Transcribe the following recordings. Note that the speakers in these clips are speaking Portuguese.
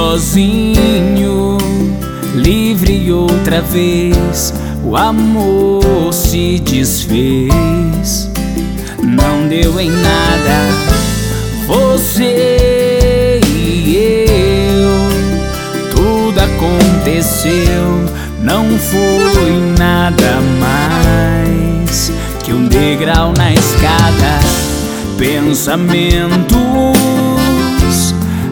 sozinho, livre outra vez. O amor se desfez, não deu em nada. Você e eu, tudo aconteceu. Não foi nada mais que um degrau na escada. Pensamentos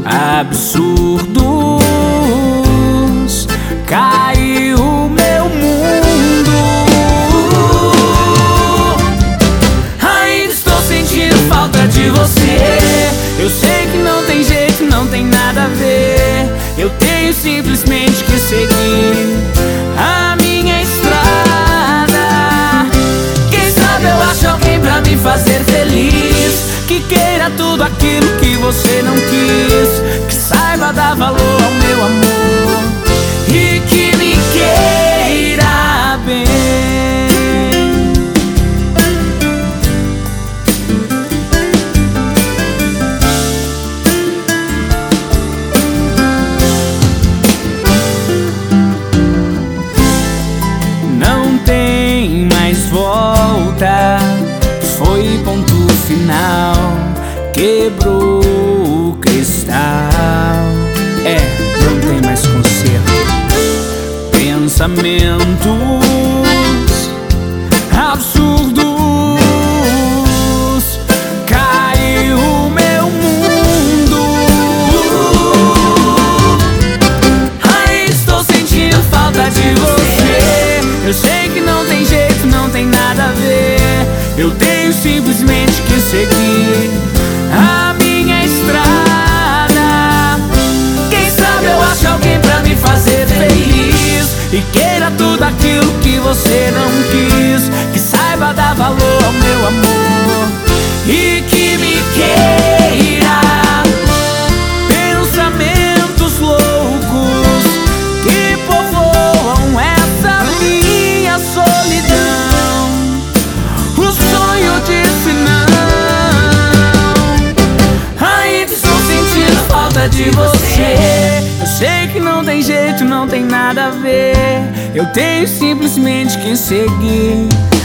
absurdos, caiu meu mundo. Ainda estou sentindo falta de você. Eu sei que não tem jeito, não tem nada a ver. Eu tenho simplesmente que seguir a minha estrada. Quem sabe eu acho alguém pra me fazer feliz, que queira tudo aquilo que você não quis, que saiba dar valor ao meu amor e que me queira bem. Não tem mais volta, foi ponto final, quebrou o cristal. Não tem mais conserto. Pensamentos absurdos, caiu o meu mundo. Ainda estou sentindo falta de você. Eu sei que não tem jeito, não tem nada a ver. Eu tenho simplesmente que seguir a minha estrada. Quem sabe eu acho alguém pra me fazer feliz, e queira tudo aquilo que você não quis, que saiba dar valor ao meu amor e que me queira. Pensamentos loucos que povoam essa minha solidão. O sonho disse não. Ainda estou sentindo falta de você. Eu sei que não tem jeito, não tem nada a ver. Eu tenho simplesmente que seguir